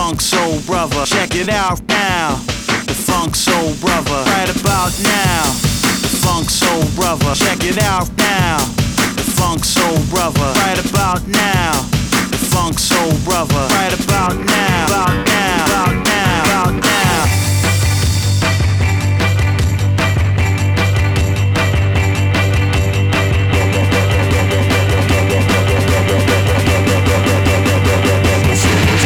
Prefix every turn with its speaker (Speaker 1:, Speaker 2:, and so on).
Speaker 1: Funk Soul Brother. Check it out now. The Funk Soul Brother. Right about now. The Funk Soul Brother. Check it out now. The Funk Soul Brother. Right about now. The Funk Soul Brother. Right about